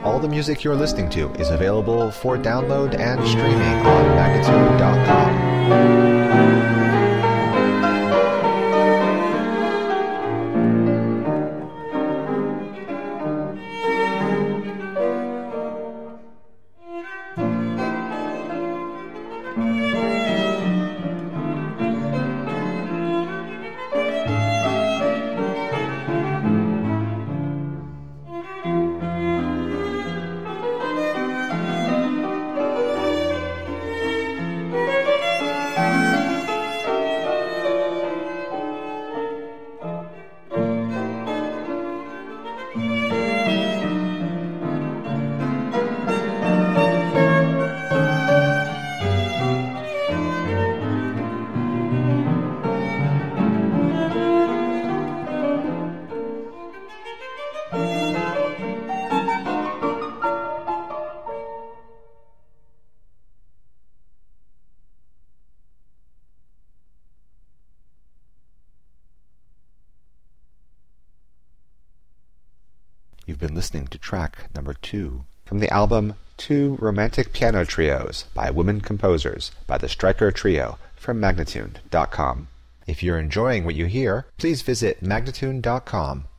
All the music you're listening to is available for download and streaming on Magnitude.com. You've been listening to track number 2 from the album Two Romantic Piano Trios by Women Composers by the Stryker Trio from Magnitude.com. If you're enjoying what you hear, please visit Magnitude.com